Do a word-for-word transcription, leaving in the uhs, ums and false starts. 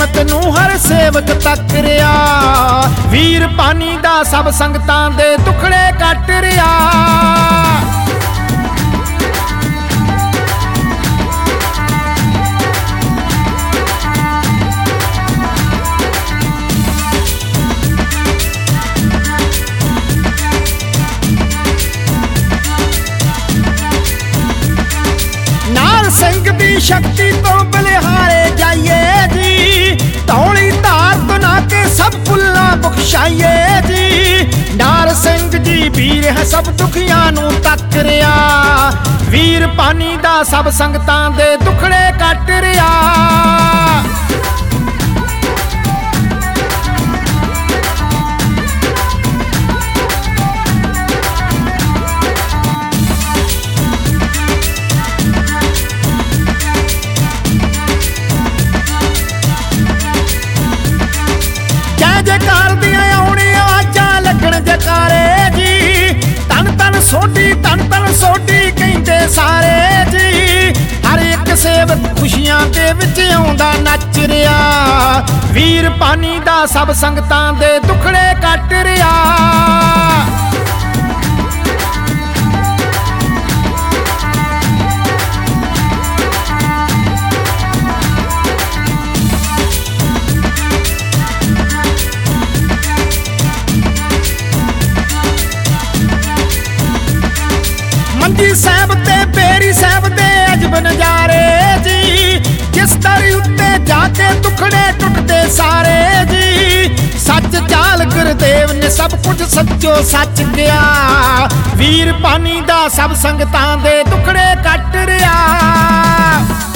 नेमत नू हर सेवक तक रिया। वीर पानी दा सब संगतां दे दुखड़े कट रिया। सिंह दी शक्ति तो बलिहारे जाइए जी, धौली धार तो ना के सब फुल्ला बख्शाइए जी। नार सिंह जी वीर है सब दुखियां नू तक रिया। वीर पानी दा सब संगतां दे दुखड़े कट रिया। जयकार दियां आउणियां आवाज़ां लगण जयकारे जी। तन तन सोडी तन तन सोडी कहंदे सारे जी। हर एक सेवक खुशियां दे विच आउंदा नच रिया। वीर पानी दा सब संगतां दे दुखड़े कट रिया। मंजी साहब ते बेरी साहब दे अजब नजारे जी। जिस दर उत्ते जाके दुखड़े टुटदे सारे जी। सच चाल गुरदेव ने सब कुछ सच्चो सच गया। वीर पानी दा सब संगतां दे दुखड़े कट रिया।